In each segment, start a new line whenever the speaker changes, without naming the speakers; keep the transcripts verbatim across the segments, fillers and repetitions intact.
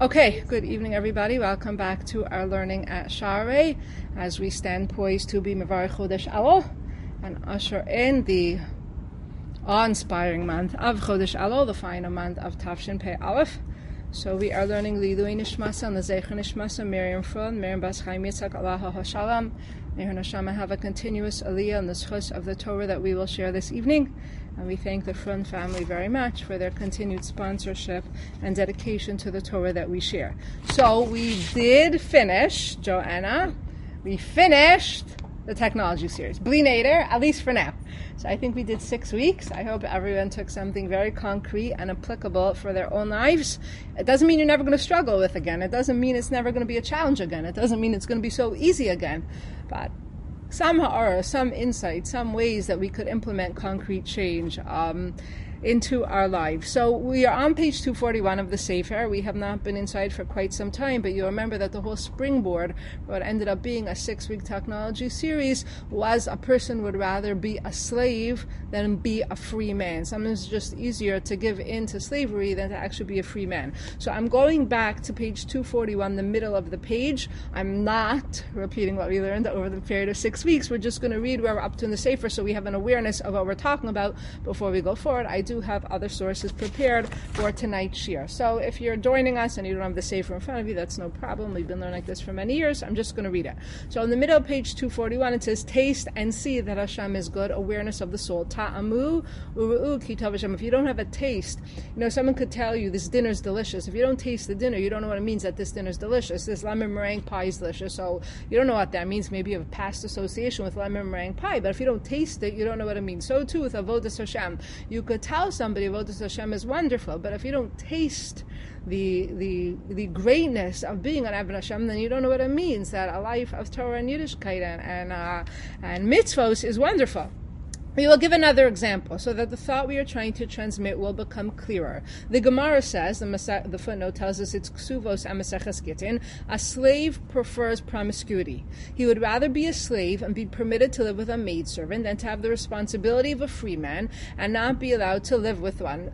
Okay, good evening everybody. Welcome back to our learning at Shaarei as we stand poised to be Mevarich Chodesh Elul and usher in the awe-inspiring month of Chodesh Elul, the final month of Tafshin Pei Aleph. So we are learning Lidui Nishmasa and the Zecher Nishmasa, Miriam Frod, Miriam Bas Chaim Yitzhak, Allah HaShalom. May her neshama have a continuous aliyah in the schus of the Torah that we will share this evening. And we thank the Front family very much for their continued sponsorship and dedication to the Torah that we share. So we did finish, Joanna, we finished the technology series. Bli Neder, at least for now. So I think we did six weeks. I hope everyone took something very concrete and applicable for their own lives. It doesn't mean you're never going to struggle with again. It doesn't mean it's never going to be a challenge again. It doesn't mean it's going to be so easy again. But some ha'ara, some insight, some ways that we could implement concrete change um, into our lives. So we are on page two forty-one of the Sefer. We have not been inside for quite some time, but you remember that the whole springboard, what ended up being a six-week technology series, was a person would rather be a slave than be a free man. Sometimes it's just easier to give in to slavery than to actually be a free man. So I'm going back to page two forty-one, the middle of the page. I'm not repeating what we learned over the period of six weeks. We're just going to read where we're up to in the Sefer so we have an awareness of what we're talking about before we go forward. I do have other sources prepared for tonight's shir. So if you're joining us and you don't have the Sefer in front of you, that's no problem. We've been learning like this for many years. I'm just going to read it. So in the middle of page two forty-one, it says, taste and see that Hashem is good, awareness of the soul. Ta'amu uru'u ki tov Hashem. If you don't have a taste, you know, someone could tell you this dinner's delicious. If you don't taste the dinner, you don't know what it means that this dinner's delicious. This lemon meringue pie is delicious. So you don't know what that means. Maybe you have a past association with lemon meringue pie, but if you don't taste it, you don't know what it means. So too with avodas Hashem. You could tell somebody avodas Hashem is wonderful, but if you don't taste the the the greatness of being an Avodas Hashem, then you don't know what it means that a life of Torah and Yiddishkeit and and, uh, and mitzvos is wonderful. We will give another example so that the thought we are trying to transmit will become clearer. The Gemara says, the, Masa- the footnote tells us it's Ksuvos and Maseches Gittin, a slave prefers promiscuity. He would rather be a slave and be permitted to live with a maidservant than to have the responsibility of a free man and not be allowed to live with one.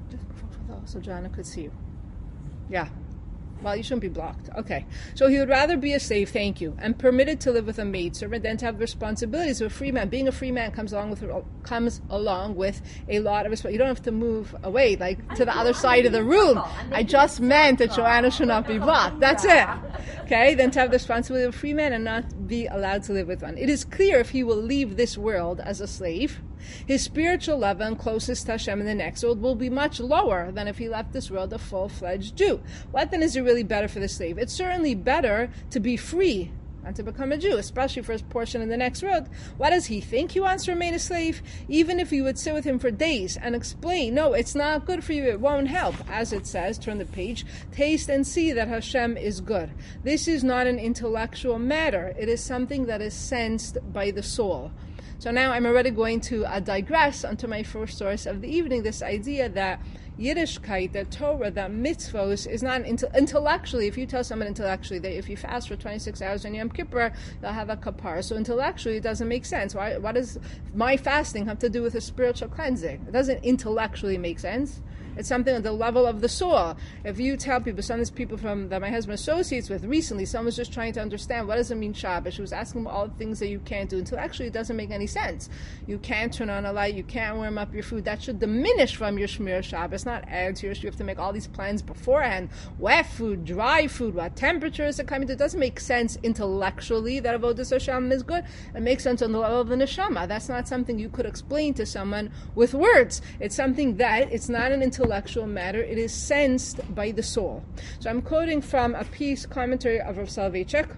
So Joanna could see you. Yeah. Well, you shouldn't be blocked. Okay. So he would rather be a slave, thank you, and permitted to live with a maidservant than to have the responsibilities of a free man. Being a free man comes along with comes along with a lot of responsibility. You don't have to move away, like, to the other side of the room. I just meant that Joanna should not be blocked. That's it. Okay? Then to have the responsibility of a free man and not be allowed to live with one. It is clear if he will leave this world as a slave, his spiritual level and closest to Hashem in the next world will be much lower than if he left this world a full-fledged Jew. What then is it really better for the slave? It's certainly better to be free and to become a Jew, especially for his portion in the next world. What does he think? He wants to remain a slave? Even if you would sit with him for days and explain, no, it's not good for you, it won't help. As it says, turn the page, taste and see that Hashem is good. This is not an intellectual matter. It is something that is sensed by the soul. So now I'm already going to uh, digress onto my first source of the evening, this idea that Yiddishkeit, that Torah, that mitzvos is not inte- intellectually. If you tell someone intellectually that if you fast for twenty-six hours on Yom Kippur, you'll have a kapara. So intellectually, it doesn't make sense. Why? What does my fasting have to do with a spiritual cleansing? It doesn't intellectually make sense. It's something at the level of the soul. If you tell people, some of these people from that my husband associates with recently, someone was just trying to understand what does it mean Shabbos. She was asking them all the things that you can't do. Until actually it doesn't make any sense. You can't turn on a light. You can't warm up your food. That should diminish from your Shmir Shabbos, not add to your. You have to make all these plans beforehand. Wet food, dry food, what temperatures are coming to. It doesn't make sense intellectually that avodas Hashem is good. It makes sense on the level of the neshama. That's not something you could explain to someone with words. It's something that it's not an intellectual intellectual matter, it is sensed by the soul. So I'm quoting from a piece, commentary of Rav Soloveitchik,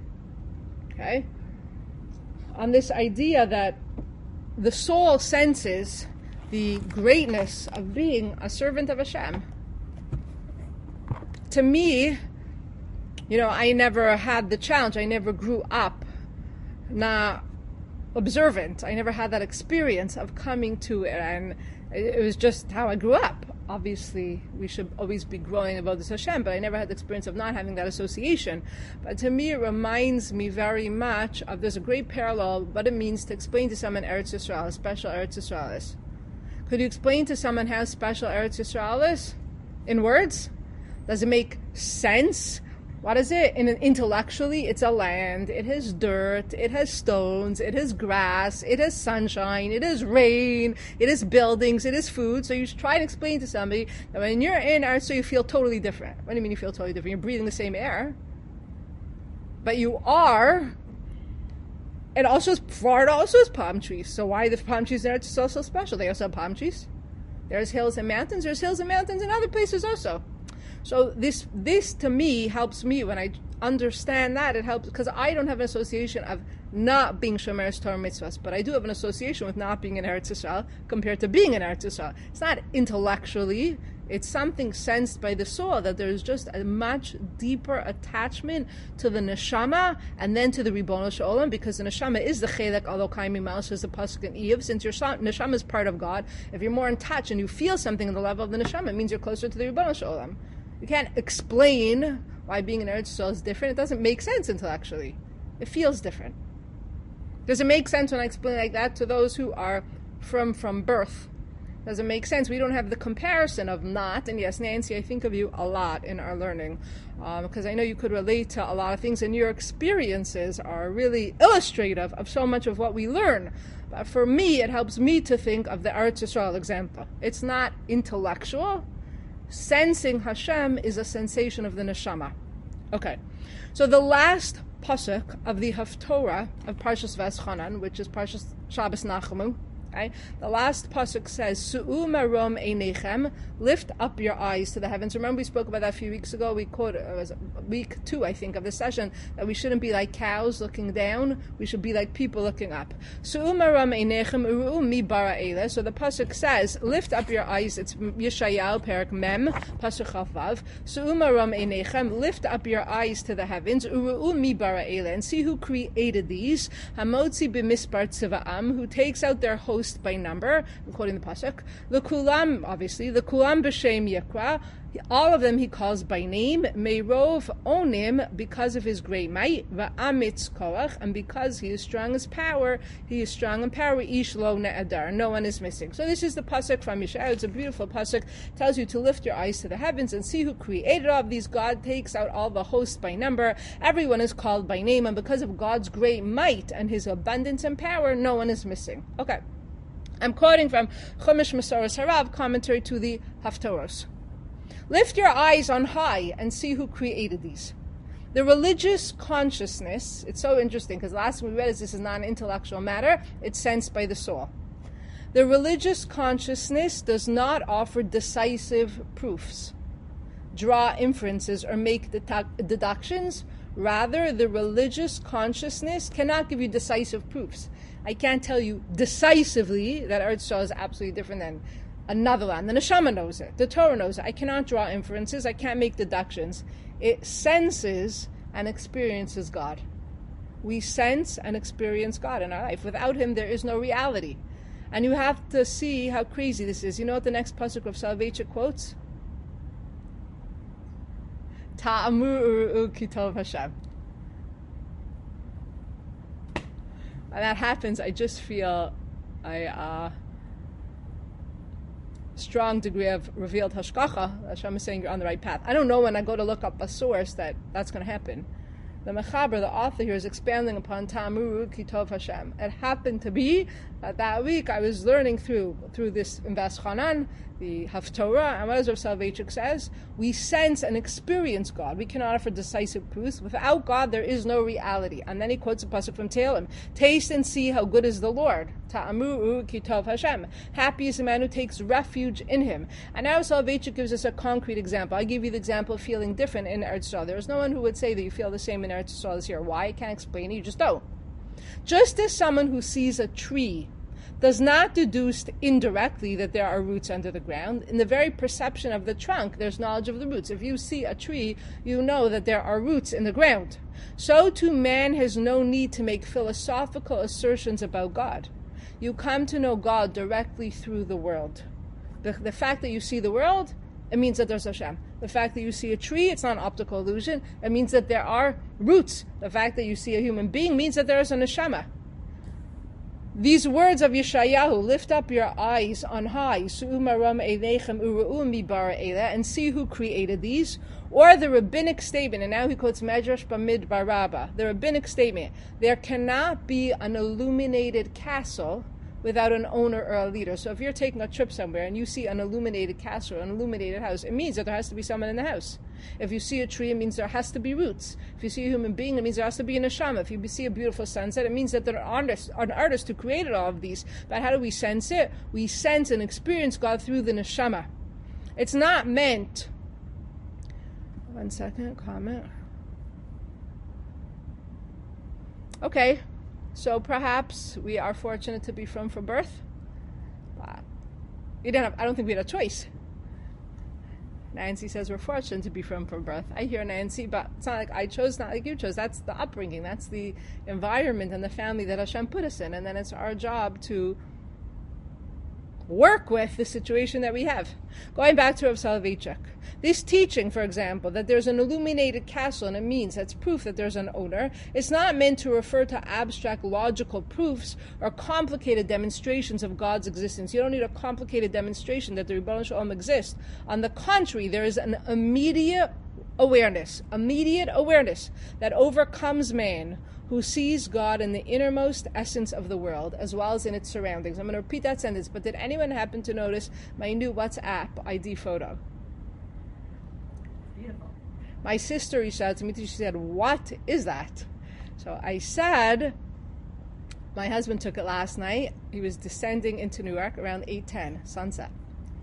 okay, on this idea that the soul senses the greatness of being a servant of Hashem. To me, you know, I never had the challenge, I never grew up not observant, I never had that experience of coming to it, and it was just how I grew up. Obviously, we should always be growing about this Hashem, but I never had the experience of not having that association. But to me, it reminds me very much of, there's a great parallel, what it means to explain to someone Eretz Yisrael, how special Eretz Yisrael is. Could you explain to someone how special Eretz Yisrael is? In words? Does it make sense? What is it? In an intellectually, it's a land. It has dirt. It has stones. It has grass. It has sunshine. It has rain. It has buildings. It has food. So you should try and explain to somebody that when you're in Eretz, so you feel totally different. What do you mean you feel totally different? You're breathing the same air, but you are. It also is, Florida also has palm trees. So why are the palm trees in Eretz so so special? They also have palm trees. There's hills and mountains. There's hills and mountains in other places also. So this, this to me helps me when I understand that. It helps because I don't have an association of not being Shomer Torah mitzvahs, but I do have an association with not being in Eretz Yisrael compared to being in Eretz Yisrael. It's not intellectually; it's something sensed by the soul that there's just a much deeper attachment to the neshama and then to the Ribono Shel Olam, because the neshama is the chelek Elokai Mima'al, says the pasuk in Iyov. Since your neshama is part of God, if you're more in touch and you feel something on the level of the neshama, it means you're closer to the Ribono Shel Olam. You can't explain why being in Eretz Yisrael is different. It doesn't make sense intellectually. It feels different. Does it make sense when I explain like that to those who are from from birth? Does it make sense? We don't have the comparison of not. And yes, Nancy, I think of you a lot in our learning um, because I know you could relate to a lot of things, and your experiences are really illustrative of so much of what we learn. But for me, it helps me to think of the Eretz Yisrael example. It's not intellectual. Sensing Hashem is a sensation of the neshama. Okay, so the last pasuk of the Haftorah of Parshas V'eschanan, which is Parshas Shabbos Nachamu, okay? The last pasuk says, Su'u marom einechem, lift up your eyes to the heavens. Remember we spoke about that a few weeks ago. We quoted, it was week two, I think, of the session, that we shouldn't be like cows looking down. We should be like people looking up. Su'u marom einechem u'u mi bara eile. So the pasuk says, lift up your eyes. It's Yeshayahu, Perak Mem, pasuk Chavav. Su'u marom einechem, lift up your eyes to the heavens. U'u mi bara eile, and see who created these. Hamotzi b'mispar tziva'am, who takes out their host by number. I'm quoting the pasuk. The kulam, obviously, the kulam b'shem yikra, all of them he calls by name. Meirov onim, because of his great might. Va'amitz koach, and because he is strong as power, he is strong in power. Ish lo ne'adar, no one is missing. So this is the pasuk from Yeshayahu. It's a beautiful pasuk. Tells you to lift your eyes to the heavens and see who created all of these. God takes out all the hosts by number. Everyone is called by name, and because of God's great might and his abundance and power, no one is missing. Okay. I'm quoting from Chumash Masoros Harav, commentary to the Haftorahs. Lift your eyes on high and see who created these. The religious consciousness, it's so interesting because last time we read is this is not an intellectual matter, it's sensed by the soul. The religious consciousness does not offer decisive proofs, draw inferences, or make dedu- deductions. Rather, the religious consciousness cannot give you decisive proofs. I can't tell you decisively that Eretz Yisrael is absolutely different than another land. The Neshama knows it. The Torah knows it. I cannot draw inferences. I can't make deductions. It senses and experiences God. We sense and experience God in our life. Without him, there is no reality. And you have to see how crazy this is. You know what the next pasuk of Soloveitchik quotes? Ta'amur u'u kitov Hashem. When that happens, I just feel a uh, strong degree of revealed hashgacha. Hashem is saying you're on the right path. I don't know when I go to look up a source that that's going to happen. The Mechaber, the author here, is expanding upon Ta'amur u'u kitov Hashem. It happened to be that that week I was learning through through this in V'eschanan, the Haftorah, and what does Rav Soloveitchik says? We sense and experience God. We cannot offer decisive proofs. Without God, there is no reality. And then he quotes a pasuk from Tehillim: "Taste and see how good is the Lord." Ta'amur u'u kitov Hashem. Happy is the man who takes refuge in him. And now Soloveitchik gives us a concrete example. I give you the example of feeling different in Eretz Yisrael. There is no one who would say that you feel the same in Eretz Yisrael as here. Why? I can't explain it. You just don't. Just as someone who sees a tree does not deduce indirectly that there are roots under the ground, in the very perception of the trunk, there's knowledge of the roots. If you see a tree, you know that there are roots in the ground. So too, man has no need to make philosophical assertions about God. You come to know God directly through the world. The, the fact that you see the world, it means that there's Hashem. The fact that you see a tree, it's not an optical illusion. It means that there are roots. The fact that you see a human being means that there is a neshama. These words of Yeshayahu, lift up your eyes on high, and see who created these, or the rabbinic statement, and now he quotes Medrash Bamidbar Rabbah, the rabbinic statement, there cannot be an illuminated castle without an owner or a leader. So if you're taking a trip somewhere and you see an illuminated castle or an illuminated house, it means that there has to be someone in the house. If you see a tree, it means there has to be roots. If you see a human being, it means there has to be a neshama. If you see a beautiful sunset, it means that there are artists, an artist who created all of these. But how do we sense it? We sense and experience God through the neshama. It's not meant... One second, comment. Okay. So perhaps we are fortunate to be from from birth. But we didn't have, I don't think we had a choice. Nancy says we're fortunate to be from from birth. I hear Nancy, but it's not like I chose, not like you chose. That's the upbringing. That's the environment and the family that Hashem put us in. And then it's our job to work with the situation that we have. Going back to Rav Soloveitchik, this teaching, for example, that there's an illuminated castle and it means that's proof that there's an owner, it's not meant to refer to abstract logical proofs or complicated demonstrations of God's existence. You don't need a complicated demonstration that the Ribono Shel Olam exists. On the contrary, there is an immediate awareness, immediate awareness that overcomes man, who sees God in the innermost essence of the world, as well as in its surroundings. I'm going to repeat that sentence, but did anyone happen to notice my new WhatsApp I D photo?
Beautiful.
My sister reached out to me, she said, what is that? So I said, my husband took it last night. He was descending into Newark around eight ten, sunset.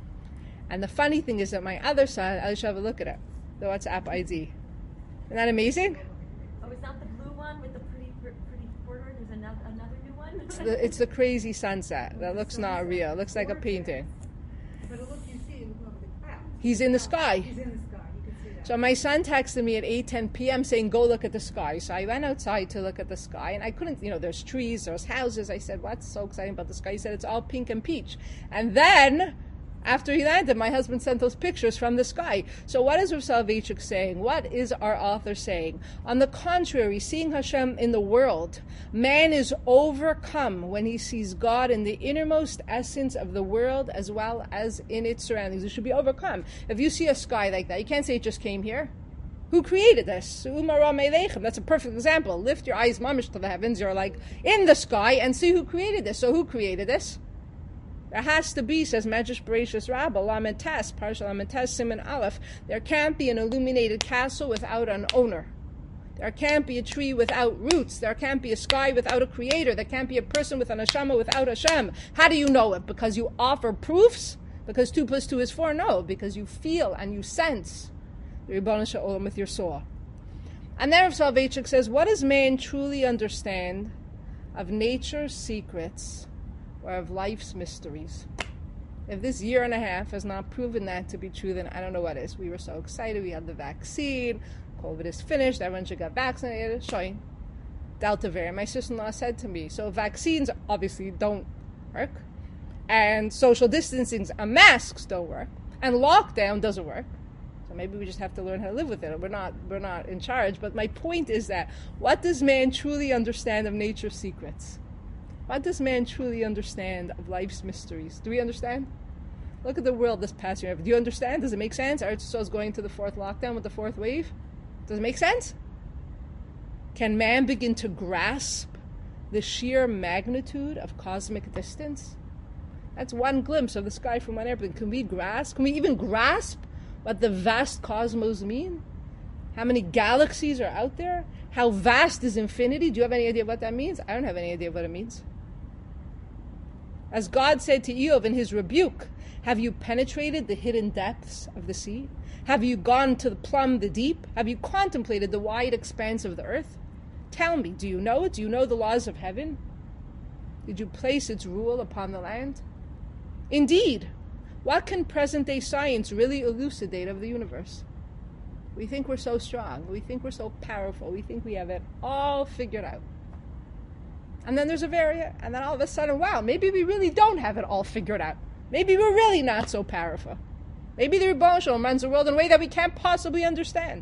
And the funny thing is that my other son, I'll show have a look at it, the WhatsApp I D. Isn't that amazing?
Oh, it's not the blue one with the pretty, pretty border. There's another, another new one.
It's the, it's the crazy sunset. That looks not real. It looks like a painting.
But look, you see him over the clouds.
He's in the sky.
He's in the sky. You can see that.
So my son texted me at eight ten p.m. saying, go look at the sky. So I went outside to look at the sky, and I couldn't, you know, there's trees, there's houses. I said, what's so exciting about the sky? He said, it's all pink and peach. And then, after he landed, my husband sent those pictures from the sky. So what is Rav Soloveitchik saying? What is our author saying? On the contrary, seeing Hashem in the world, man is overcome when he sees God in the innermost essence of the world as well as in its surroundings. It should be overcome. If you see a sky like that, you can't say it just came here. Who created this? That's a perfect example. Lift your eyes, mamish, to the heavens. You're like in the sky and see who created this. So who created this? There has to be, says Medrash Bereshis Rabbah, Lamentes, Parsha Lamentes, Siman Aleph. There can't be an illuminated castle without an owner. There can't be a tree without roots. There can't be a sky without a creator. There can't be a person with an neshama without Hashem. How do you know it? Because you offer proofs? Because two plus two is four? No, because you feel and you sense the Ribono Shel Olam with your soul. And then Rav Soloveitchik says, what does man truly understand of nature's secrets or of life's mysteries? If this year and a half has not proven that to be true, then I don't know what is. We were so excited. We had the vaccine. COVID is finished. Everyone should get vaccinated. Showing Delta variant. My sister-in-law said to me, so vaccines obviously don't work, and social distancing and masks don't work, and lockdown doesn't work. So maybe we just have to learn how to live with it. We're not, we're not in charge. But my point is that what does man truly understand of nature's secrets? What does man truly understand of life's mysteries? Do we understand? Look at the world this past year. Do you understand? Does it make sense? Eretz Yisrael is going to the fourth lockdown with the fourth wave. Does it make sense? Can man begin to grasp the sheer magnitude of cosmic distance? That's one glimpse of the sky from one airplane. Can we grasp? Can we even grasp what the vast cosmos mean? How many galaxies are out there? How vast is infinity? Do you have any idea what that means? I don't have any idea what it means. As God said to Eov in his rebuke, have you penetrated the hidden depths of the sea? Have you gone to plumb the deep? Have you contemplated the wide expanse of the earth? Tell me, do you know it? Do you know the laws of heaven? Did you place its rule upon the land? Indeed, what can present-day science really elucidate of the universe? We think we're so strong. We think we're so powerful. We think we have it all figured out. And then there's a variant, and then all of a sudden, wow, maybe we really don't have it all figured out. Maybe we're really not so powerful. Maybe the Ribono Shel Olam runs the world in a way that we can't possibly understand.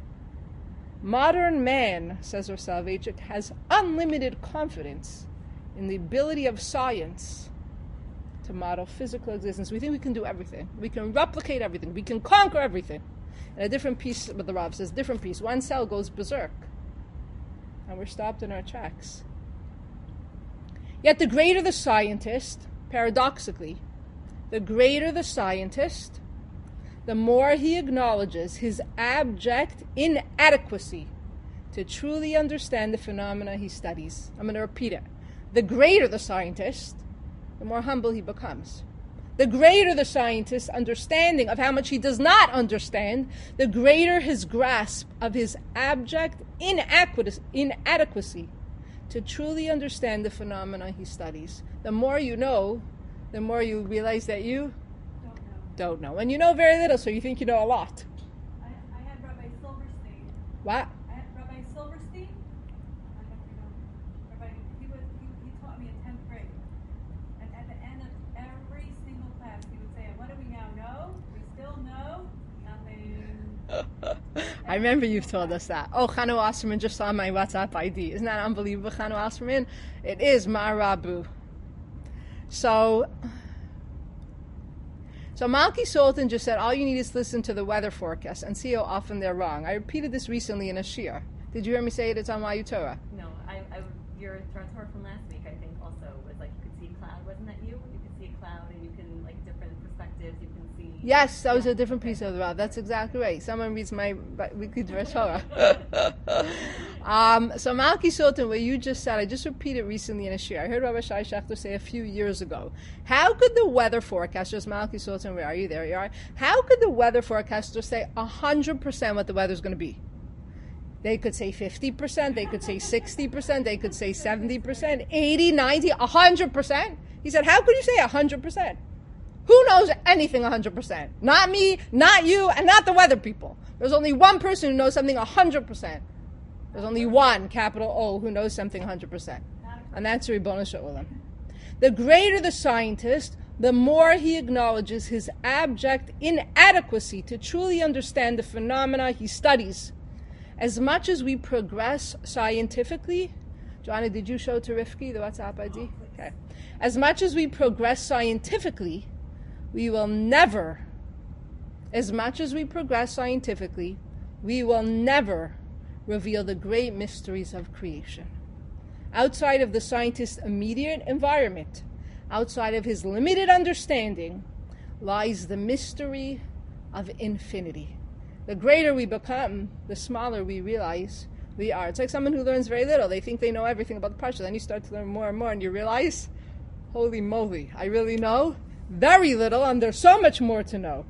Modern man, says Rav Soloveitchik, has unlimited confidence in the ability of science to model physical existence. We think we can do everything. We can replicate everything. We can conquer everything. And a different piece, but the Rav says, different piece. One cell goes berserk. And we're stopped in our tracks. Yet the greater the scientist, paradoxically, the greater the scientist, the more he acknowledges his abject inadequacy to truly understand the phenomena he studies. I'm going to repeat it. The greater the scientist, the more humble he becomes. The greater the scientist's understanding of how much he does not understand, the greater his grasp of his abject inadequacy to truly understand the phenomena he studies. The more you know, the more you realize that you
Don't know.
don't know. And you know very little, so you think you know a lot.
I, I had Rabbi Silverstein.
What?
I had Rabbi Silverstein. I don't know. Rabbi, he was he, he taught me in tenth grade. And at the end of every single class, he would say, "What do we now know? We still know nothing."
I remember you've told us that. Oh, Chanu Osserman just saw my WhatsApp I D. Isn't that unbelievable, Chanu Osserman? It is Marabu. So, so Malki Sultan just said, all you need is to listen to the weather forecast and see how often they're wrong. I repeated this recently in a shir. Did you hear me say it? It's on Mayu Torah.
No, I, I your Torah from last week, I think, also was like you could see a cloud. Wasn't that you? You could see a cloud, and you can like different perspectives. You can see.
Yes, that was
Yeah,
a different
okay.
piece of the Rav. That's exactly right. Someone reads my bi- weekly Drush Torah. um, so Malki Sultan, what you just said, I just repeated recently in a shir. I heard Rabbi Shai Shachter say a few years ago, how could the weather forecasters, Malki Sultan, where are you? There you are. How could the weather forecasters say one hundred percent what the weather's going to be? They could say fifty percent, they could say sixty percent, they could say seventy percent, eighty, ninety, one hundred percent. He said, how could you say one hundred percent? Who knows anything one hundred percent? Not me, not you, and not the weather people. There's only one person who knows something one hundred percent. There's only one, capital O, who knows something one hundred percent. And that's Ribono Shel Olam. The greater the scientist, the more he acknowledges his abject inadequacy to truly understand the phenomena he studies. As much as we progress scientifically, Joanna, did you show to Rifki the WhatsApp I D? Okay. As much as we progress scientifically, we will never, as much as we progress scientifically, we will never reveal the great mysteries of creation. Outside of the scientist's immediate environment, outside of his limited understanding, lies the mystery of infinity. The greater we become, the smaller we realize we are. It's like someone who learns very little. They think they know everything about the parsha. Then you start to learn more and more, and you realize, holy moly, I really know very little, and there's so much more to know.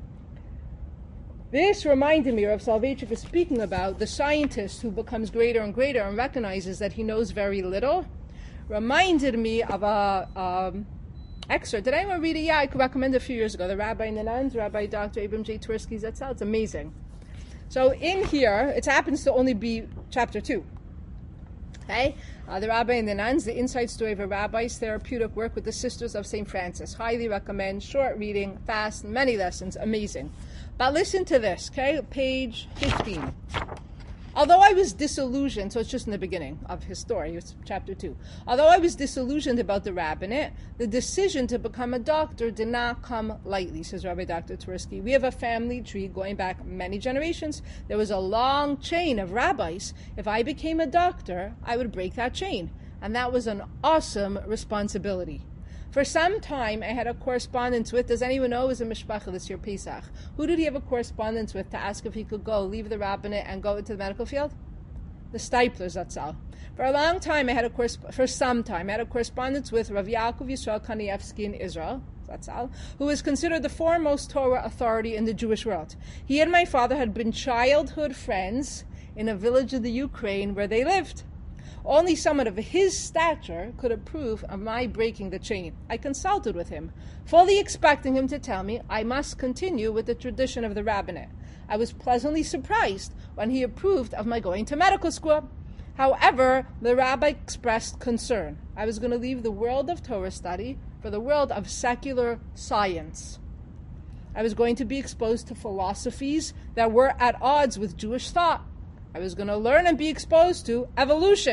This reminded me of Soloveitchik is speaking about the scientist who becomes greater and greater and recognizes that he knows very little. Reminded me of a um, excerpt. Did anyone read it? Yeah, I could recommend it a few years ago. The Rabbi in the Nuns, Rabbi Doctor Abram J. Twersky's Etzel. It's amazing. So in here, it happens to only be chapter two. Okay? Uh, the Rabbi and the Nuns, the inside story of a rabbi's therapeutic work with the Sisters of Saint Francis. Highly recommend. Short reading, fast, many lessons. Amazing. But listen to this, okay? Page fifteen. Although I was disillusioned, so it's just in the beginning of his story, it's chapter two. Although I was disillusioned about the rabbinate, the decision to become a doctor did not come lightly, says Rabbi Doctor Twersky. We have a family tree going back many generations. There was a long chain of rabbis. If I became a doctor, I would break that chain. And that was an awesome responsibility. For some time, I had a correspondence with, does anyone know, it was a mishpacha this year, Pesach. Who did he have a correspondence with to ask if he could go, leave the rabbinate, and go into the medical field? The Steiplers, that's all. For a long time, I had a course, for some time, I had a correspondence with Rav Yaakov Yisrael Kanievsky in Israel, that's all, who is considered the foremost Torah authority in the Jewish world. He and my father had been childhood friends in a village of the Ukraine where they lived. Only someone of his stature could approve of my breaking the chain. I consulted with him, fully expecting him to tell me I must continue with the tradition of the rabbinate. I was pleasantly surprised when he approved of my going to medical school. However, the rabbi expressed concern. I was going to leave the world of Torah study for the world of secular science. I was going to be exposed to philosophies that were at odds with Jewish thought. I was going to learn and be exposed to evolution,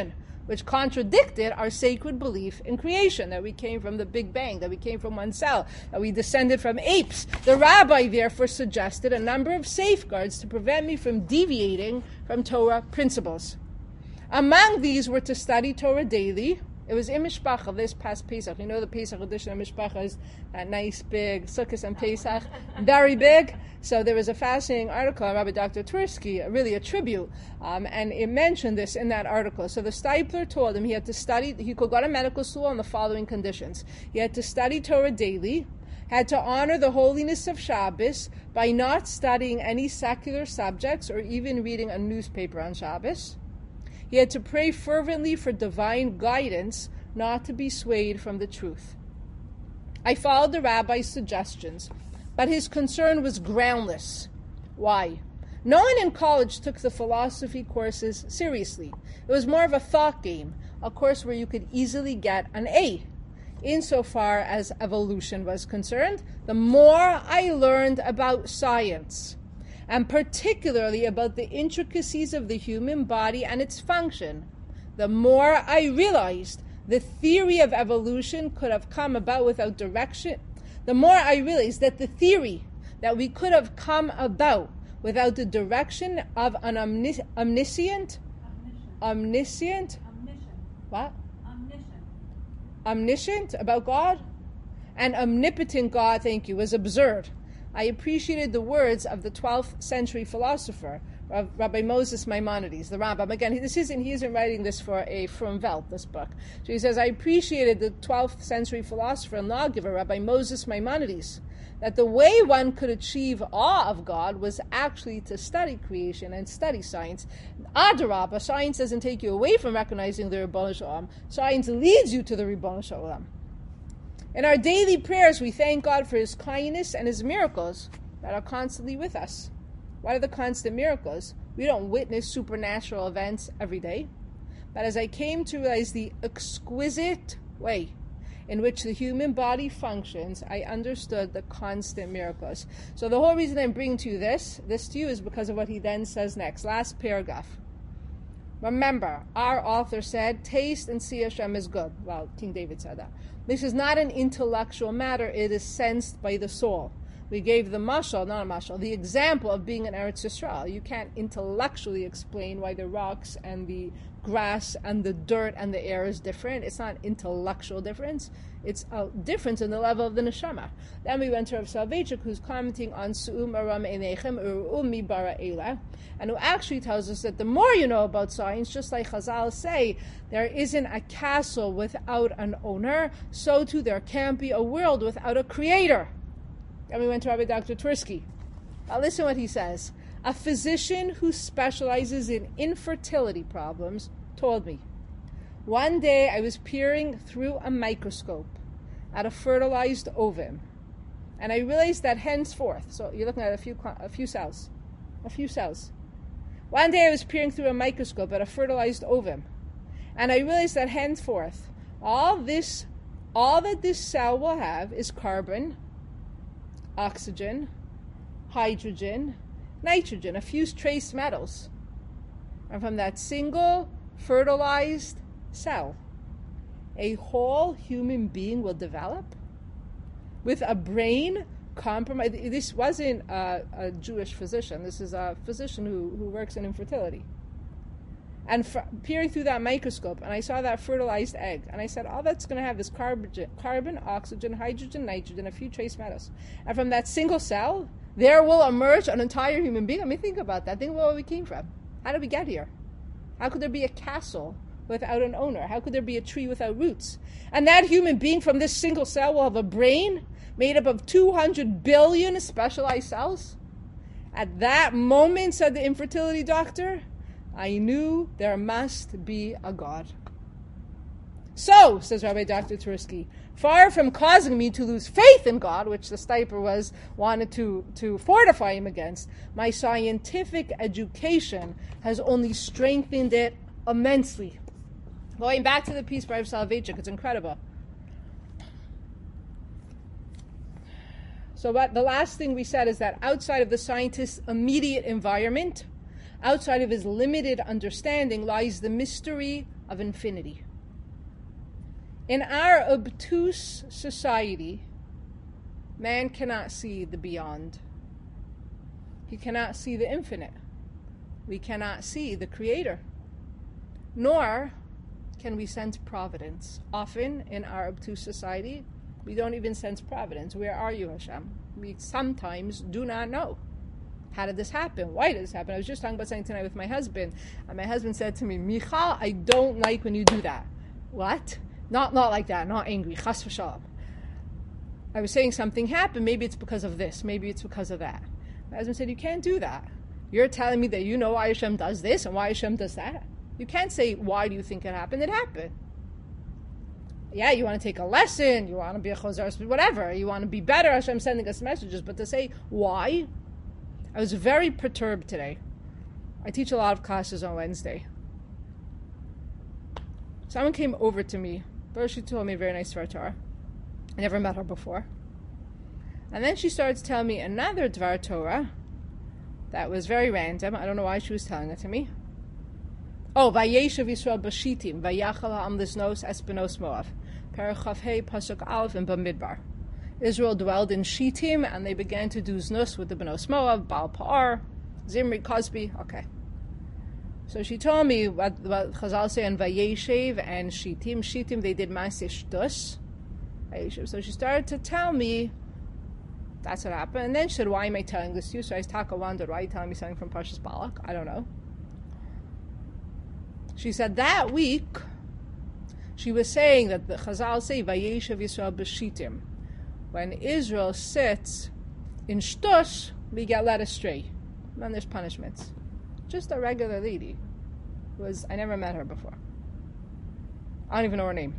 which contradicted our sacred belief in creation, that we came from the Big Bang, that we came from one cell, that we descended from apes. The rabbi therefore suggested a number of safeguards to prevent me from deviating from Torah principles. Among these were to study Torah daily. It was in Mishpacha this past Pesach. You know the Pesach edition of Mishpacha is that nice big Sukkot and Pesach, very big. So there was a fascinating article on Rabbi Doctor Twersky, really a tribute, um, and it mentioned this in that article. So the Stipler told him he had to study, he could go to medical school on the following conditions. He had to study Torah daily, had to honor the holiness of Shabbos by not studying any secular subjects or even reading a newspaper on Shabbos. He had to pray fervently for divine guidance, not to be swayed from the truth. I followed the rabbi's suggestions, but his concern was groundless. Why? No one in college took the philosophy courses seriously. It was more of a thought game, a course where you could easily get an A. Insofar as evolution was concerned, the more I learned about science, and particularly about the intricacies of the human body and its function, the more I realized the theory of evolution could have come about without direction, the more I realized that the theory that we could have come about without the direction of an omnis- omniscient,
Omniscient.
omniscient,
Omniscient.
what?
Omniscient.
Omniscient about God? And omnipotent God, thank you, was absurd. I appreciated the words of the twelfth century philosopher, Rabbi Moses Maimonides, the Rambam. Again, this isn't, he isn't writing this for a From Welt, this book. So he says, I appreciated the twelfth century philosopher and lawgiver, Rabbi Moses Maimonides, that the way one could achieve awe of God was actually to study creation and study science. Adarabah, science doesn't take you away from recognizing the Ribono Shel Olam. Science leads you to the Ribono Shel Olam. In our daily prayers, we thank God for his kindness and his miracles that are constantly with us. What are the constant miracles? We don't witness supernatural events every day. But as I came to realize the exquisite way in which the human body functions, I understood the constant miracles. So the whole reason I'm bringing to you this, this to you is because of what he then says next. Last paragraph. Remember, our author said, taste and see Hashem is good. Well, King David said that. This is not an intellectual matter. It is sensed by the soul. We gave the mashal, not a mashal, the example of being in Eretz Yisrael. You can't intellectually explain why the rocks and the grass and the dirt and the air is different. It's not an intellectual difference. It's a difference in the level of the neshama. Then we went to Rav Soloveitchik, who's commenting on Su'um Aram Einechem U'um Mi Bara Eila, and who actually tells us that the more you know about science, just like Chazal say, there isn't a castle without an owner, so too there can't be a world without a creator. Then we went to Rabbi Doctor Twersky. Now listen what he says. A physician who specializes in infertility problems told me, one day I was peering through a microscope at a fertilized ovum, and I realized that henceforth, so you're looking at a few a few cells, a few cells. One day I was peering through a microscope at a fertilized ovum, and I realized that henceforth, all this, all that this cell will have is carbon, oxygen, hydrogen, nitrogen, a few trace metals. And from that single fertilized cell, a whole human being will develop with a brain compromised. This wasn't a, a Jewish physician. This is a physician who, who works in infertility. And for, peering through that microscope, and I saw that fertilized egg, and I said, all that's going to have is carbon, carbon, oxygen, hydrogen, nitrogen, a few trace metals. And from that single cell, there will emerge an entire human being. I mean, think about that. Think about where we came from. How did we get here? How could there be a castle without an owner? How could there be a tree without roots? And that human being from this single cell will have a brain made up of two hundred billion specialized cells? At that moment, said the infertility doctor, I knew there must be a God. So, says Rabbi Doctor Twersky, far from causing me to lose faith in God, which the Stipler was wanted to, to fortify him against, my scientific education has only strengthened it immensely. Going back to the piece by Rav Soloveitchik, it's incredible. So what the last thing we said is that outside of the scientist's immediate environment, outside of his limited understanding, lies the mystery of infinity. In our obtuse society, man cannot see the beyond. He cannot see the infinite. We cannot see the Creator. Nor can we sense providence. Often in our obtuse society, we don't even sense providence. Where are you, Hashem? We sometimes do not know. How did this happen? Why did this happen? I was just talking about something tonight with my husband, and my husband said to me, Micha, I don't like when you do that. What? Not not like that, not angry. Chas v'shalom. I was saying something happened. Maybe it's because of this. Maybe it's because of that. My husband said, you can't do that. You're telling me that you know why Hashem does this and why Hashem does that. You can't say, why do you think it happened? It happened. Yeah, you want to take a lesson. You want to be a chazar, whatever. You want to be better. Hashem sending us messages. But to say, why? I was very perturbed today. I teach a lot of classes on Wednesday. Someone came over to me. First, she told me a very nice Dvar Torah. I never met her before. And then she starts telling me another Dvar Torah that was very random. I don't know why she was telling it to me. Oh, Vayeshev Yisrael Bashitim, Vayachal Ha'am Lisnos Espenos Moav, Perek Chaf Hei Pasuk Aleph in Bamidbar. Israel dwelled in Shittim, and they began to do znus with the Benos Moav, Baal Pa'ar, Zimri, Cosby. Okay. So she told me what, what Chazal say in Vayeshev and Shittim. Shittim, they did Maaseh Shtus. So she started to tell me that's what happened. And then she said, why am I telling this to you? So I Taka wondered, why are you telling me something from Parshas Balak? I don't know. She said that week, she was saying that the Chazal say, Vayeshev Yisrael B'Shittim. When Israel sits in Shtus, we get led astray. Then there's punishments. Just a regular lady. Was I never met her before. I don't even know her name.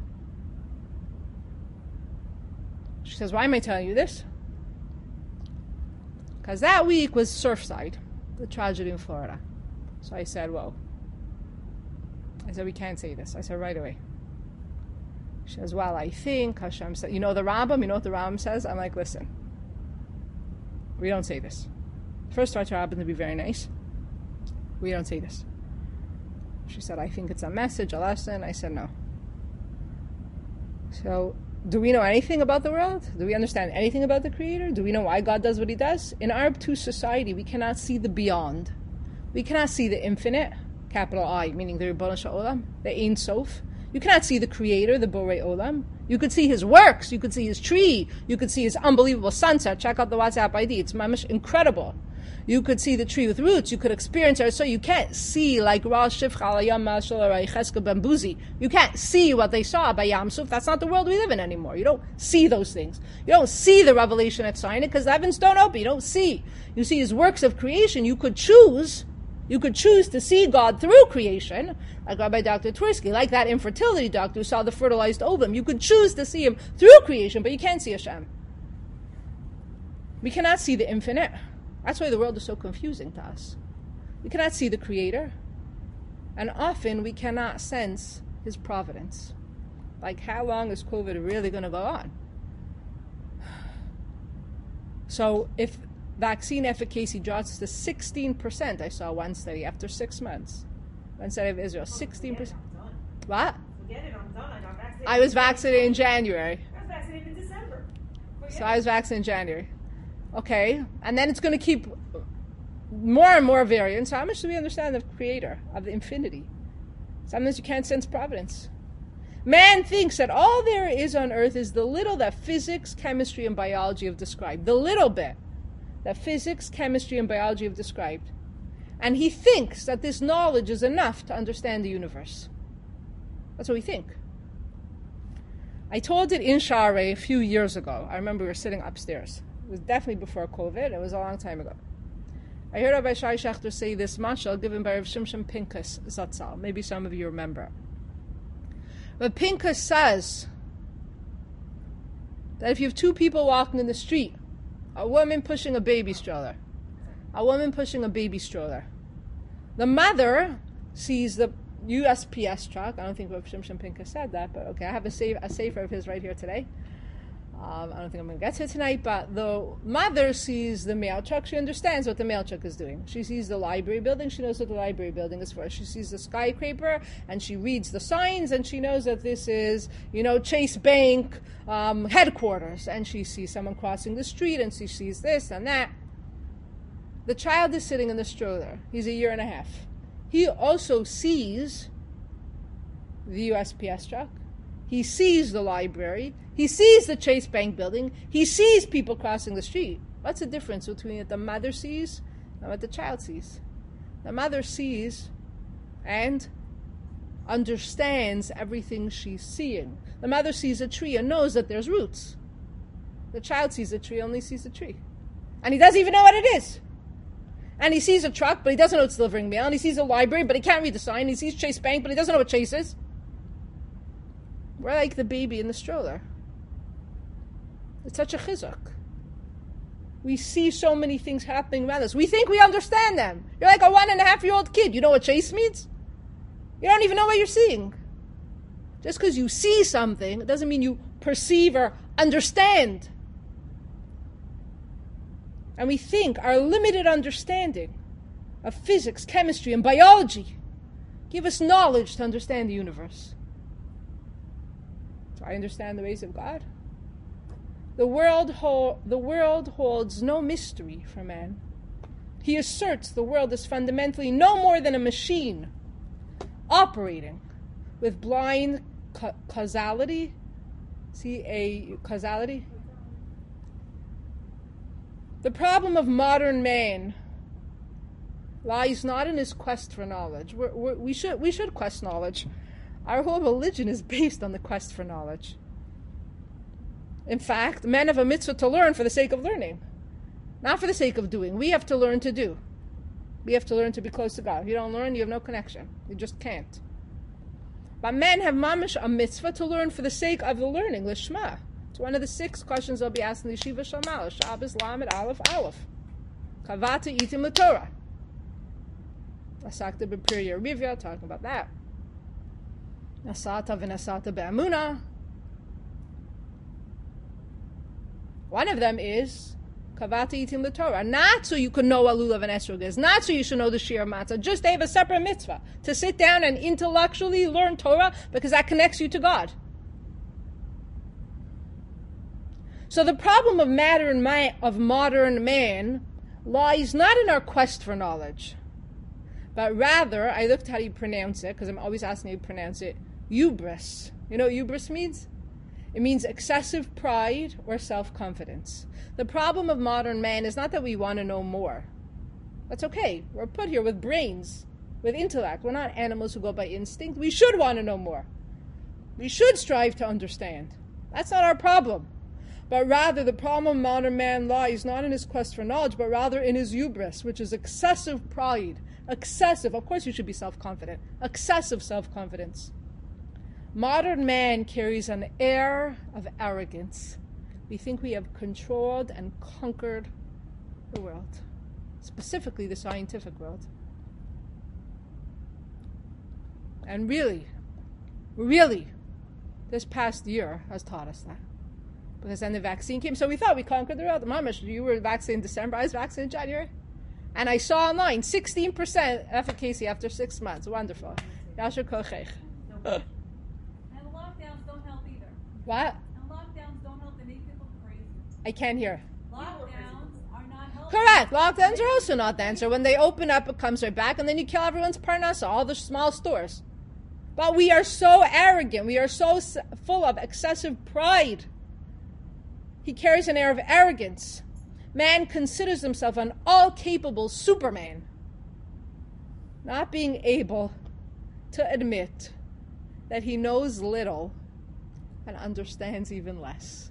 She says, why am I telling you this? Because that week was Surfside, the tragedy in Florida. So I said, whoa. I said, we can't say this. I said, right away. She says, well, I think Hashem said, you know the Rambam? You know what the Rambam says? I'm like, listen, we don't say this. First Dvar Torah happened to be very nice. We don't say this. She said, I think it's a message, a lesson. I said, no. So, do we know anything about the world? Do we understand anything about the Creator? Do we know why God does what He does? In our obtuse society, we cannot see the beyond. We cannot see the infinite, capital I, meaning the Ribbon Sha'olam, the Ein Sof. You cannot see the Creator, the Borei Olam. You could see His works. You could see His tree. You could see His unbelievable sunset. Check out the WhatsApp I D. It's mamish incredible. You could see the tree with roots. You could experience it. So you can't see like Rosh Shivcha Alayam Mashal Arai Cheska Bambuzi. You can't see what they saw by Yam Suf. That's not the world we live in anymore. You don't see those things. You don't see the revelation at Sinai because the heavens don't open. You don't see. You see His works of creation. You could choose. You could choose to see God through creation, like Rabbi Doctor Tversky, like that infertility doctor who saw the fertilized ovum. You could choose to see Him through creation, but you can't see Hashem. We cannot see the infinite. That's why the world is so confusing to us. We cannot see the Creator, and often we cannot sense His providence. Like, how long is COVID really going to go on? So, if vaccine efficacy drops to sixteen percent, I saw one study after six months. One study of Israel, sixteen percent. What?
Forget it, I'm done. I got vaccinated.
I was vaccinated in January.
I was vaccinated in December. Forget
So I was vaccinated in January. Okay, and then it's going to keep more and more variants. How much do we understand of the Creator, of the infinity? Sometimes you can't sense providence. Man thinks that all there is on earth is the little that physics, chemistry, and biology have described. The little bit that physics, chemistry, and biology have described. And he thinks that this knowledge is enough to understand the universe. That's what we think. I told it in Sha'arei a few years ago. I remember we were sitting upstairs. It was definitely before COVID. It was a long time ago. I heard Rabbi Shai Shachter say this mashal given by Rav Shimshon Pinkus Zatzal. Maybe some of you remember. But Pinkus says that if you have two people walking in the street, a woman pushing a baby stroller, a woman pushing a baby stroller, the mother sees the U S P S truck. I don't think Rav Shimshon Pinkus said that, but okay, I have a, save, a safer of his right here today. Um, I don't think I'm going to get to it tonight, but the mother sees the mail truck. She understands what the mail truck is doing. She sees the library building. She knows what the library building is for. She sees the skyscraper, and she reads the signs, and she knows that this is, you know, Chase Bank um, headquarters. And she sees someone crossing the street, and she sees this and that. The child is sitting in the stroller. He's a year and a half. He also sees the U S P S truck. He sees the library. He sees the Chase Bank building. He sees people crossing the street. What's the difference between what the mother sees and what the child sees? The mother sees and understands everything she's seeing. The mother sees a tree and knows that there's roots. The child sees a tree, only sees a tree. And he doesn't even know what it is. And he sees a truck, but he doesn't know it's delivering mail. And he sees a library, but he can't read the sign. He sees Chase Bank, but he doesn't know what Chase is. We're like the baby in the stroller. It's such a chizuk. We see so many things happening around us. We think we understand them. You're like a one and a half year old kid. You know what Chase means? You don't even know what you're seeing. Just because you see something, it doesn't mean you perceive or understand. And we think our limited understanding of physics, chemistry, and biology give us knowledge to understand the universe. Do I understand the ways of God? The world, ho- the world holds no mystery for man. He asserts the world is fundamentally no more than a machine operating with blind ca- causality. See, a causality? The problem of modern man lies not in his quest for knowledge. We're, we're, we should we should quest knowledge. Our whole religion is based on the quest for knowledge. In fact, men have a mitzvah to learn for the sake of learning, not for the sake of doing. We have to learn to do. We have to learn to be close to God. If you don't learn, you have no connection. You just can't. But men have mamish a mitzvah to learn for the sake of the learning, lishma. It's one of the six questions I'll be asking the Yeshiva Shalmal, Shabbos, Lamed, Aleph, Aleph. Kavata itim l'Torah. Asakta b'Piriya Rivya, talking about that. Nasata v'nasata be'amuna. One of them is Kavata itim l'Torah. Not so you can know what lulav and esrog is. Not so you should know the shir matzah. Just they have a separate mitzvah. To sit down and intellectually learn Torah because that connects you to God. So the problem of modern man, of modern man lies not in our quest for knowledge, but rather, I looked how you pronounce it, because I'm always asking you to pronounce it, hubris. You know what hubris means? It means excessive pride or self-confidence. The problem of modern man is not that we want to know more. That's okay. We're put here with brains, with intellect. We're not animals who go by instinct. We should want to know more. We should strive to understand. That's not our problem. But rather, the problem of modern man lies not in his quest for knowledge, but rather in his hubris, which is excessive pride. Excessive, of course you should be self-confident. Excessive self-confidence. Modern man carries an air of arrogance. We think we have controlled and conquered the world, specifically the scientific world. And really, really, this past year has taught us that. Because then the vaccine came. So we thought we conquered the world. Mamash, you were vaccinated in December. I was vaccinated in January. And I saw online sixteen percent efficacy after six months. Wonderful. Yasher kochech.
And lockdowns don't help either.
What?
And lockdowns don't help. They make people crazy.
I can't hear.
Lockdowns are not helping.
Correct. Lockdowns are also not the answer. When they open up, it comes right back. And then you kill everyone's parnasa, all the small stores. But we are so arrogant. We are so full of excessive pride. He carries an air of arrogance. Man considers himself an all-capable Superman, not being able to admit that he knows little and understands even less.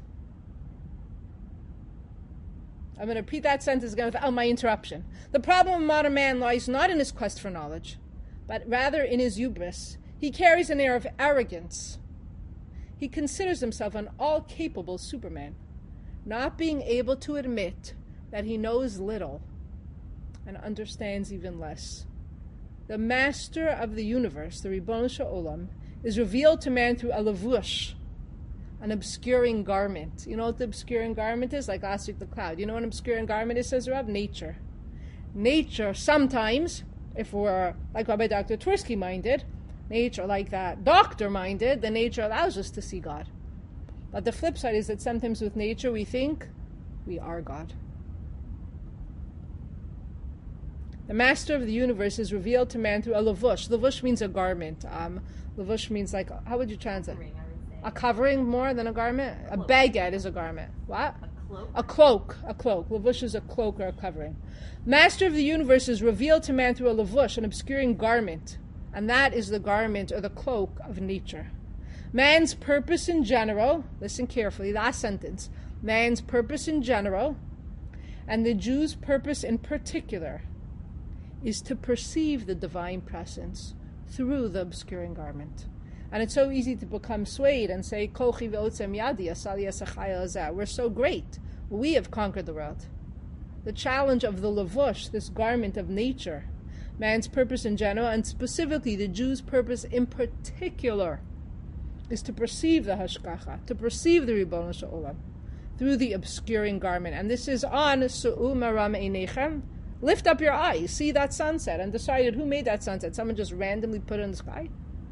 I'm going to repeat that sentence again without my interruption. The problem of modern man lies not in his quest for knowledge, but rather in his hubris. He carries an air of arrogance. He considers himself an all-capable Superman, not being able to admit that he knows little and understands even less. The master of the universe, the Ribono Shel Olam, is revealed to man through a lavush, an obscuring garment. You know what the obscuring garment is? Like last week, the cloud. You know what an obscuring garment is, says Rav? Nature. Nature, sometimes, if we're like Rabbi Doctor Tversky minded, nature like that doctor minded, then nature allows us to see God. But the flip side is that sometimes with nature we think we are God. The master of the universe is revealed to man through a lavush. Lavush means a garment. Um, lavush means like, how would you translate?
Covering, I would say.
A covering more than a garment? A
Cloak.
baguette is a garment. What?
A cloak.
A cloak. A cloak. Lavush is a cloak or a covering. Master of the universe is revealed to man through a lavush, an obscuring garment. And that is the garment or the cloak of nature. Man's purpose in general, listen carefully, last sentence. Man's purpose in general, and the Jew's purpose in particular, is to perceive the divine presence through the obscuring garment. And it's so easy to become swayed and say, Kochi ve'otzem yadi, asali asachaya azah. We're so great. We have conquered the world. The challenge of the lavush, this garment of nature, man's purpose in general, and specifically the Jew's purpose in particular, is to perceive the hashgacha, to perceive the Ribbono Shel Olam, through the obscuring garment. And this is on Su'u Maram Einechem. Lift up your eyes, see that sunset, and decided who made that sunset. Someone just randomly put it in the sky?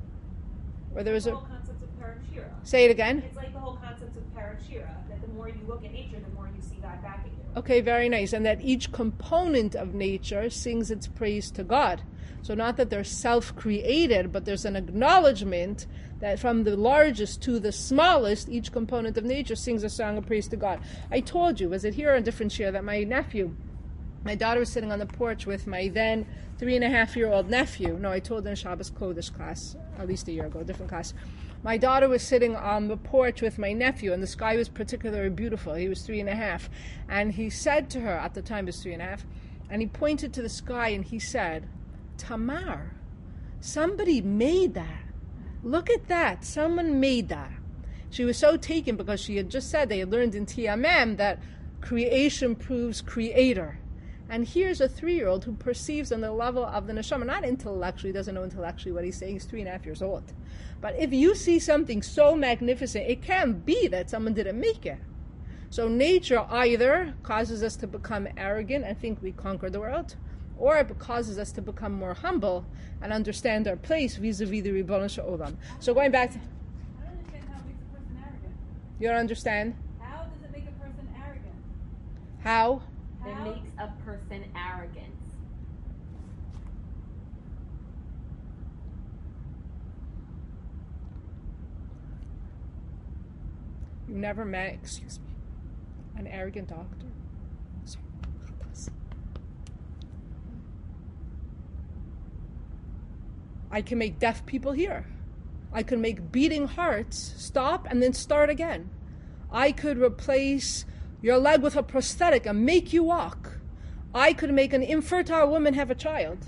Or there was
the
a...
whole concept of Parashira.
Say it again.
It's like the whole concept of Parashira, that the more you look at nature, the more you see God back at you.
Okay, very nice. And that each component of nature sings its praise to God. So not that they're self-created, but there's an acknowledgement that from the largest to the smallest, each component of nature sings a song of praise to God. I told you, was it here or a different share, that my nephew, my daughter was sitting on the porch with my then three and a half year old nephew. No, I told her in Shabbos Kodesh class, at least a year ago, different class. My daughter was sitting on the porch with my nephew, and the sky was particularly beautiful. He was three and a half. And he said to her, at the time he was three and a half, and he pointed to the sky and he said, Tamar, somebody made that. Look at that. Someone made that. She was so taken because she had just said, they had learned in T M M that creation proves creator. And here's a three-year-old who perceives on the level of the neshama, not intellectually, doesn't know intellectually what he's saying, he's three and a half years old. But if you see something so magnificent, it can't be that someone didn't make it. So nature either causes us to become arrogant and think we conquered the world, or it causes us to become more humble and understand our place vis-a-vis the Ribbono Shel Olam. So going back to...
I don't understand how it makes a person arrogant.
You don't understand?
How does it make a person arrogant?
How?
It
How?
makes a person arrogant.
You never met, excuse me, an arrogant doctor? Sorry. I can make deaf people hear. I can make beating hearts stop and then start again. I could replace your leg with a prosthetic and make you walk. I could make an infertile woman have a child.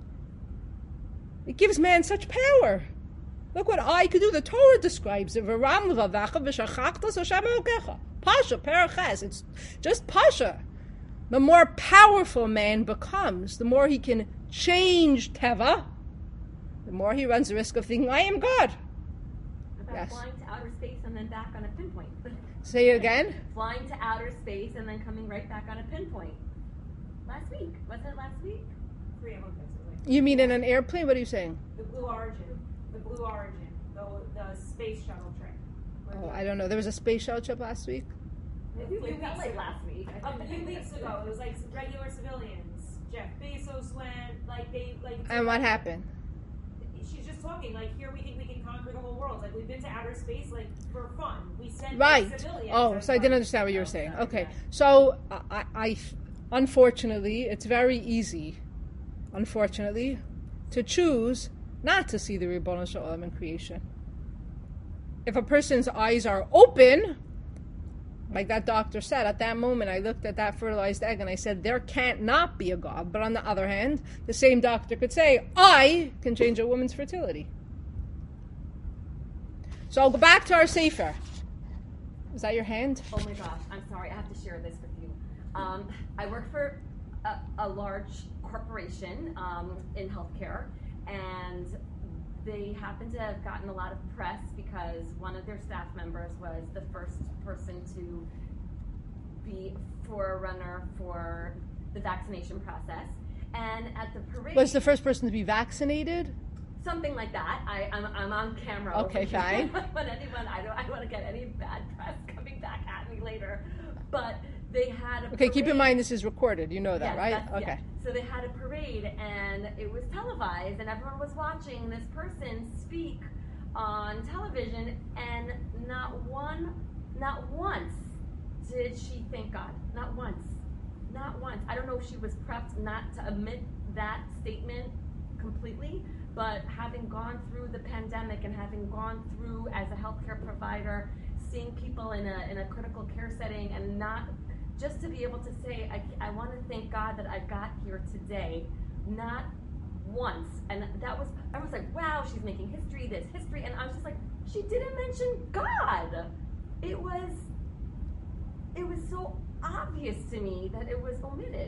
It gives man such power. Look what I could do. The Torah describes it. Pasha, paraches. It's just pasha. The more powerful man becomes, the more he can change teva, the more he runs the risk of thinking, I am God.
About
Yes.
flying to outer space and then back on a pinpoint.
Say it again.
Flying to outer space and then coming right back on a pinpoint. Last week. Wasn't it last week?
Three Olympics, I think.
You mean in an airplane? What are you saying?
The Blue Origin, the Blue Origin, the, the space shuttle trip.
Oh, I don't know. There was a space shuttle trip last week.
A few
It
weeks
felt like
ago.
last week. I
A
think
few
it was
weeks
last
ago,
week.
it was like regular civilians. Jeff Bezos went, like they, like.
And what happened?
She's just talking like, here we think we can conquer the whole world. Like we've been to outer space, like for fun. We sent
Right.
civilians.
Oh,
as
so I didn't
fun.
understand what you were
Oh,
saying.
sorry,
Okay.
yeah.
So I, I, unfortunately, it's very easy, unfortunately, to choose not to see the Ribbono Shel Olam in creation. If a person's eyes are open, like that doctor said, at that moment I looked at that fertilized egg and I said, there can't not be a God. But on the other hand, the same doctor could say, I can change a woman's fertility. So I'll go back to our Sefer. Is that your hand?
Oh my gosh, I'm sorry, I have to share this with you. Um, I work for a, a large corporation um, in healthcare, and they happen to have gotten a lot of press because one of their staff members was the first person to be forerunner for the vaccination process. And at the parade...
Was the first person to be vaccinated?
Something like that. I, I'm, I'm on camera.
Okay, fine.
But anyone, I don't, I don't want to get any bad press coming back at me later. But they had a
Okay,
parade.
keep in mind this is recorded. You know that,
Yes,
right?
that's-
Okay.
yeah. So they had a parade, and it was televised, and everyone was watching this person speak on television, and not one, not once did she thank God. Not once. Not once. I don't know if she was prepped not to admit that statement completely, but having gone through the pandemic and having gone through as a healthcare provider, seeing people in a in a critical care setting, and not just to be able to say, I, I want to thank God that I got here today, not once. And that was, I was like, wow, she's making history, this history. And I was just like, she didn't mention God. It was, it was so obvious to me that it was omitted.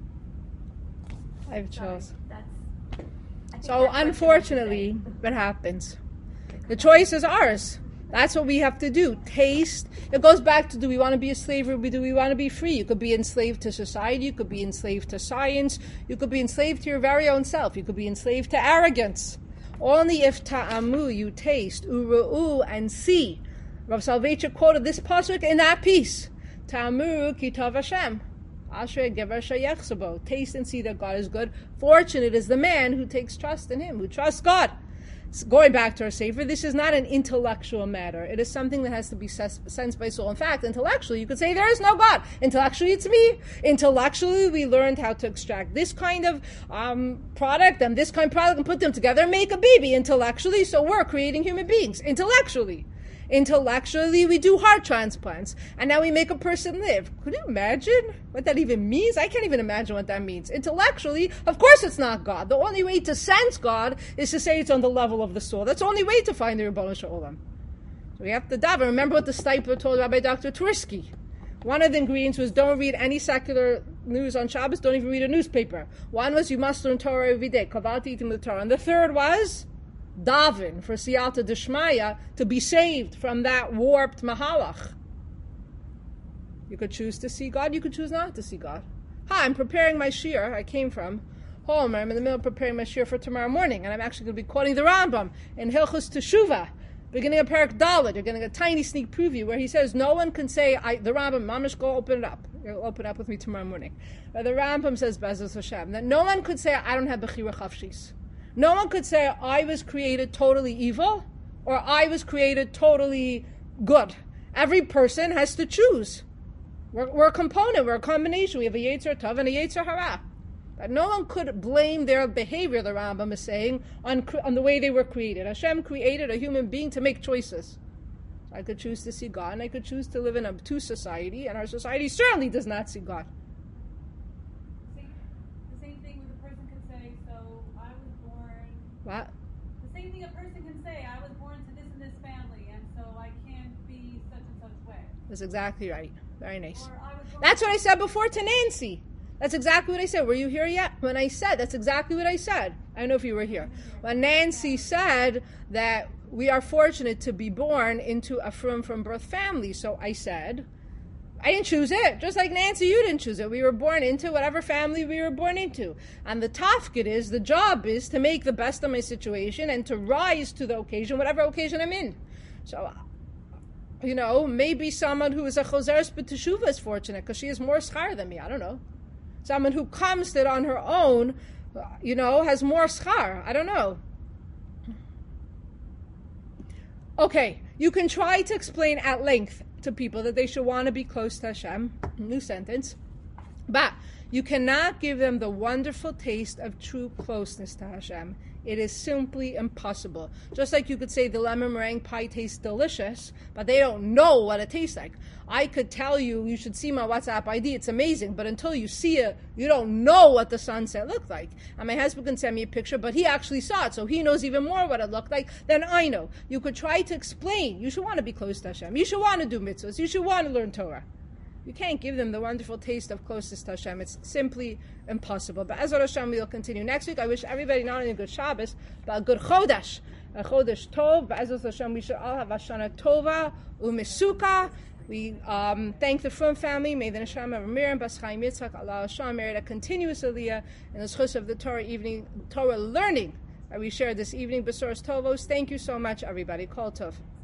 I have
Sorry,
chills.
that's, I think
So
that's what
unfortunately,
you have to say.
what happens? The choice is ours. That's what we have to do. Taste. It goes back to, do we want to be a slave or do we want to be free? You could be enslaved to society. You could be enslaved to science. You could be enslaved to your very own self. You could be enslaved to arrogance. Only if ta'amu, you taste, uru'u, and see. Rav Soloveitchik quoted this pasuk in that piece. Ta'amu ki tov Hashem. Ashrei gever sheyechsabo. Taste and see that God is good. Fortunate is the man who takes trust in Him, who trusts God. Going back to our Sefer, this is not an intellectual matter. It is something that has to be sensed by soul. In fact, intellectually, you could say there is no God. Intellectually, it's me. Intellectually, we learned how to extract this kind of um, product and this kind of product and put them together and make a baby. Intellectually, so we're creating human beings. Intellectually. Intellectually, we do heart transplants, and now we make a person live. Could you imagine what that even means? I can't even imagine what that means. Intellectually, of course it's not God. The only way to sense God is to say it's on the level of the soul. That's the only way to find the Ribono Shel Olam. So we have to daven. Remember what the Stipler told Rabbi Doctor Tversky. One of the ingredients was don't read any secular news on Shabbos, don't even read a newspaper. One was you must learn Torah every day, kavalti itim l'Torah. And the third was daven for siyata d'shmaya, to be saved from that warped mahalach. You could choose to see God, you could choose not to see God. Hi, I'm preparing my shiur. I came from home. I'm in the middle of preparing my shiur for tomorrow morning, and I'm actually going to be quoting the Rambam in Hilchos Teshuvah, beginning of Parak Dalet. You're getting a tiny sneak preview where he says, no one can say, I, the Rambam, Mamish, go open it up. You'll open it up with me tomorrow morning. But the Rambam says, Bezos Hashem, that no one could say, I don't have Bechira Chavshis. No one could say, I was created totally evil, or I was created totally good. Every person has to choose. We're, we're a component, we're a combination. We have a Yetzer Tov and a Yetzer Hara. But no one could blame their behavior, the Rambam is saying, on, on the way they were created. Hashem created a human being to make choices. So I could choose to see God, and I could choose to live in a two society, and our society certainly does not see God. What?
The same thing a person can say, I was born to this and this family, and so I can't be such and such way.
That's exactly right. Very nice.
Or I was born
That's what I said before to Nancy. That's exactly what I said. Were you here yet? When I said, that's exactly what I said. I don't know if you were here. When Nancy said that we are fortunate to be born into a from from birth family, so I said, I didn't choose it. Just like Nancy, you didn't choose it. We were born into whatever family we were born into. And the tafkid is, the job is to make the best of my situation and to rise to the occasion, whatever occasion I'm in. So, you know, maybe someone who is a choseres b'teshuvah is fortunate because she has more schar than me. I don't know. Someone who comes to it on her own, you know, has more schar. I don't know. Okay, you can try to explain at length to people that they should want to be close to Hashem. New sentence. But you cannot give them the wonderful taste of true closeness to Hashem. It is simply impossible. Just like you could say the lemon meringue pie tastes delicious, but they don't know what it tastes like. I could tell you, you should see my WhatsApp I D, it's amazing, but until you see it, you don't know what the sunset looked like. And my husband can send me a picture, but he actually saw it, so he knows even more what it looked like than I know. You could try to explain. You should want to be close to Hashem. You should want to do mitzvahs. You should want to learn Torah. you can't give them the wonderful taste of closeness to Hashem. It's simply impossible. But Ezra Hashem, we'll continue next week. I wish everybody not only a good Shabbos, but a good Chodesh. A Chodesh Tov. But Ezra Hashem, we should all have Hashana Tova, Umisuka. We um, thank the Frum family. May the Neshama of Miriam, Bas Chaim Yitzchak, Allah Hashem, merit a continuous aliyah in the schus of the Torah evening, Torah learning that we shared this evening. Besoros Tovos. Thank you so much, everybody. Kol Tov.